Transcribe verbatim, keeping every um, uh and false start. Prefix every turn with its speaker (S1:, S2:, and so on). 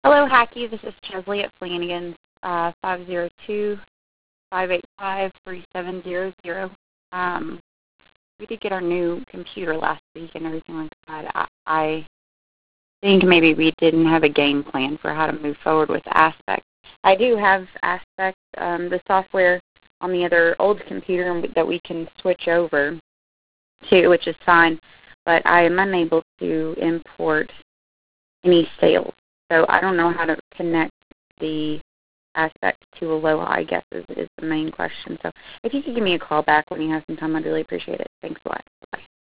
S1: Hello, Hacky. This is Chesley at Flanagan's, uh, five zero two, five eight five, three seven zero zero. Um, we did get our new computer last week and everything like that. I, I think maybe we didn't have a game plan for how to move forward with Aspect. I do have Aspect, um, the software on the other old computer that we can switch over to, which is fine, but I am unable to import any sales. So I don't know how to connect the Aspect to Aloha, I guess, is, is the main question. So if you could give me a call back when you have some time, I'd really appreciate it. Thanks a lot. Bye.